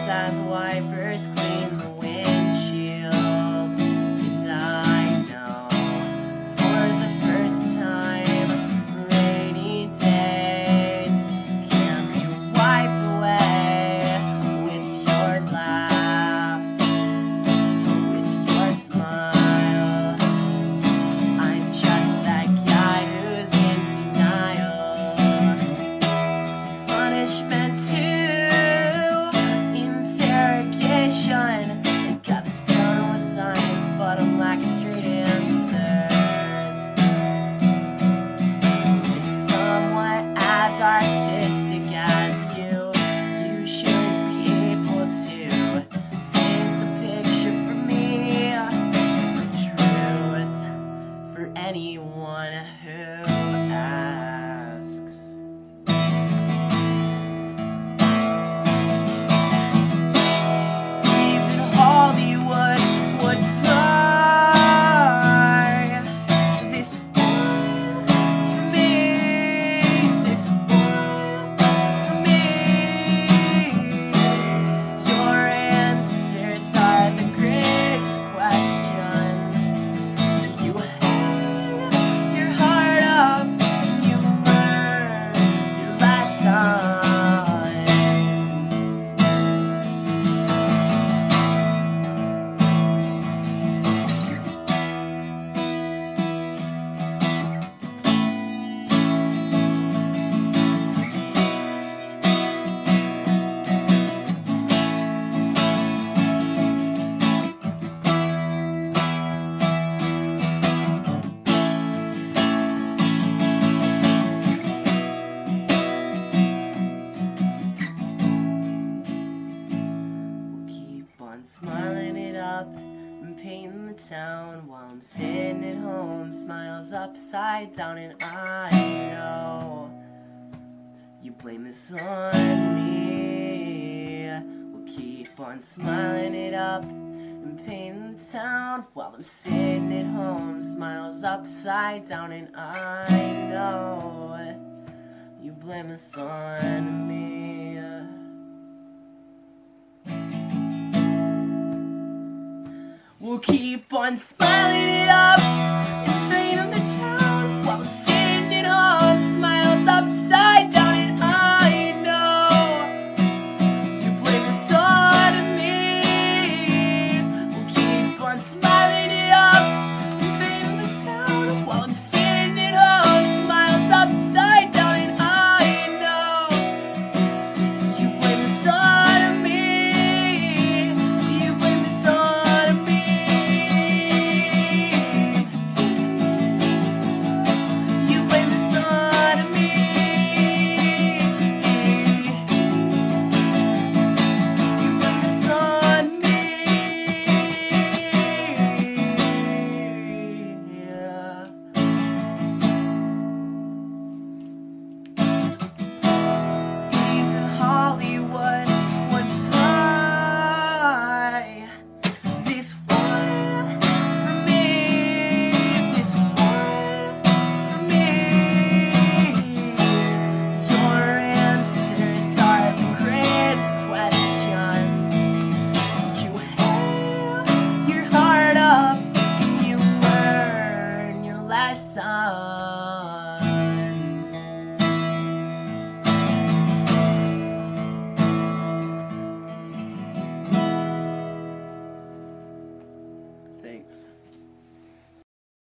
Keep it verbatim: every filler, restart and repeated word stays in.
as wipers clean the windshield. And I know for the first time rainy days can be wiped away with your laugh, with your smile. I'm just that guy who's in denial. Punishment to interrogation. Got this down with science, but I'm lacking straight answers. Is somewhat as artistic as you. You should be able to paint the picture for me. The truth for anyone who asks. Even Hollywood would buy this one for me, this one for me. Your answers are the greatest questions. You hang your heart up and you learn your lessons. Keep on smiling it up and painting the town while I'm sitting at home, smiles upside down, and I know you blame this on me. We'll keep on smiling it up and painting the town while I'm sitting at home, smiles upside down, and I know you blame this on me. We'll keep on smiling it up and painting the town